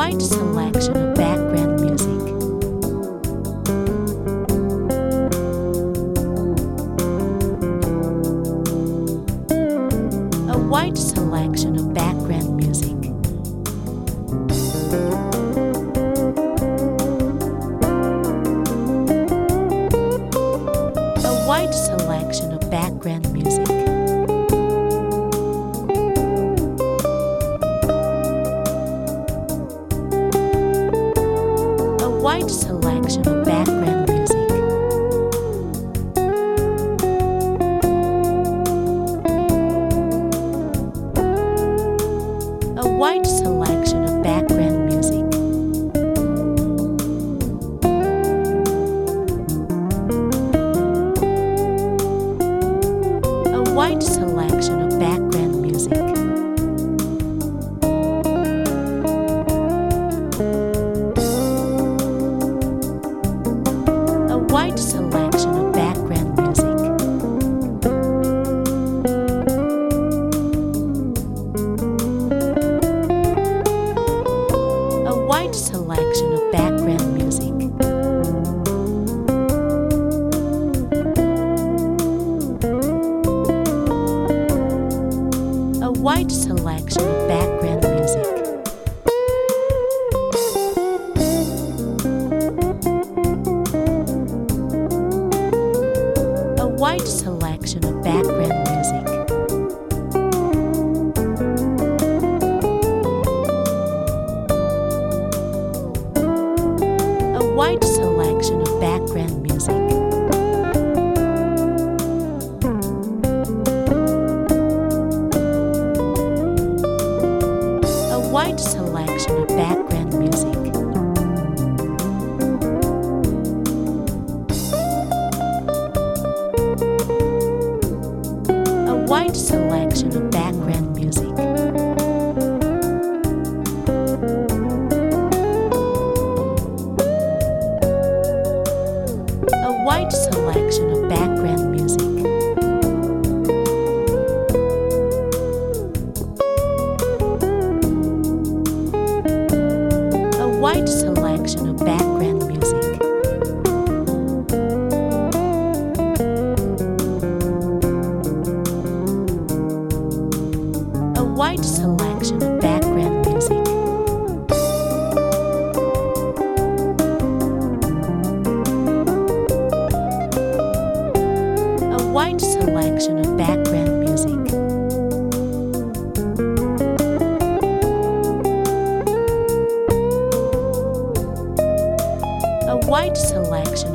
wide selection of background music. A wide selection of background music. A wide selection of background music. A wide selection of background music. A wide selection of background music. A wide selection of background music. A wide selection of background music. A wide selection of background music. A wide selection of background music. A wide selection of background music. A wide selection of background music. A wide selection of background music. A wide selection of background music. A wide selection of background music. A wide selection of background music. A wide selection of background music. A wide selection of background music. A wide selection